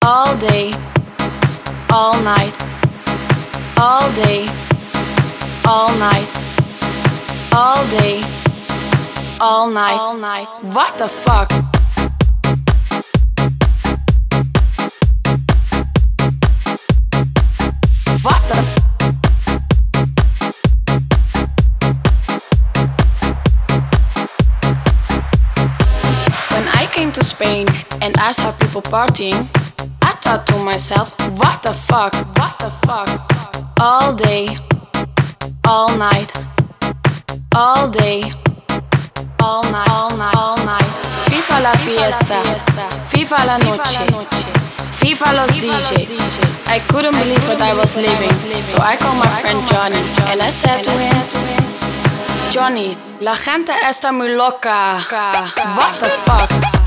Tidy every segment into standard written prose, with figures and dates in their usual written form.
All day, all night, all day, all night, all day, all night, all night. What the fuck? What the When I came to Spain and I saw people partying, I thought to myself, what the fuck, what the fuck? All day, all night, all day, all night, all night, all night. FIFA la fiesta, FIFA la noche, FIFA los DJ. I couldn't believe what I was living, so I called my friend Johnny and I said to him, Johnny, la gente está muy loca. What the fuck?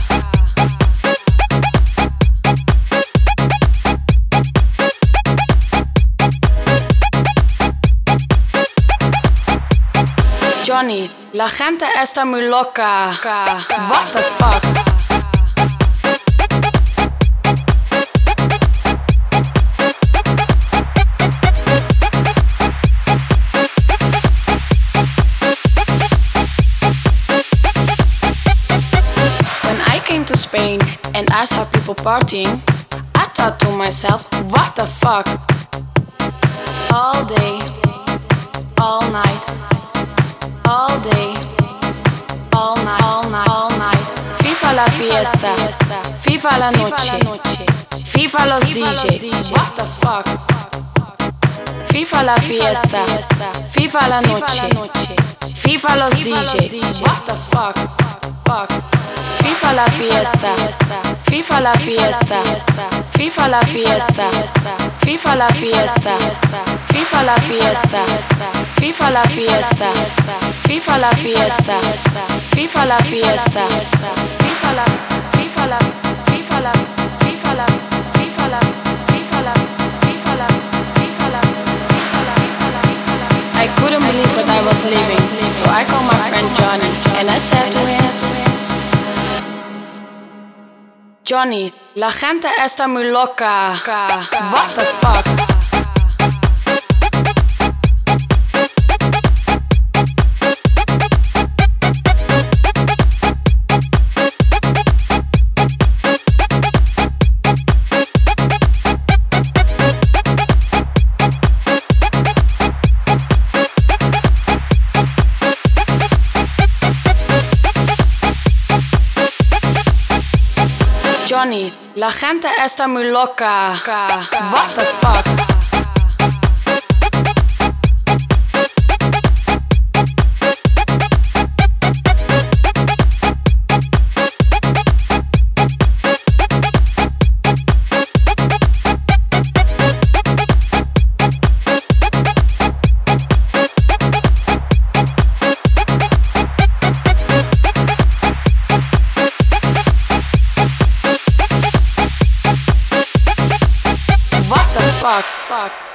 Johnny, la gente está muy loca. What the fuck? When I came to Spain and I saw people partying, I thought to myself, what the fuck? All day, all night, all day, all night, all night, all night. FIFA la fiesta, FIFA la noche, FIFA los DJ. What the fuck? FIFA la fiesta, FIFA la noche, FIFA los DJ. What the fuck? Fuck. FIFA la fiesta, FIFA la fiesta, FIFA la fiesta, FIFA la fiesta, FIFA la fiesta, FIFA la fiesta, FIFA la fiesta, FIFA la fiesta, FIFA la, FIFA la, FIFA la, FIFA la, FIFA la, FIFA la, FIFA la, FIFA la, I couldn't believe what I was living, so I called my friend Johnny and I said to him, Johnny, la gente está muy loca. What the fuck? Johnny, la gente está muy loca. What the fuck? Fuck.